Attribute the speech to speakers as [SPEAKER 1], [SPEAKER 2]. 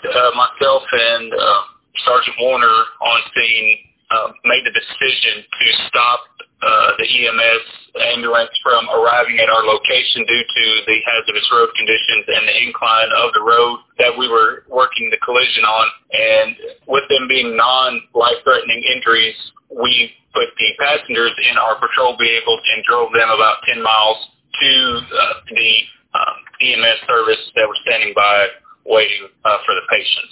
[SPEAKER 1] myself and Sergeant Warner on scene made the decision to stop the EMS ambulance from arriving at our location due to the hazardous road conditions and the incline of the road that we were working the collision on. And with them being non-life-threatening injuries, we put the passengers in our patrol vehicles and drove them about 10 miles to the EMS service that was standing by waiting for the patients.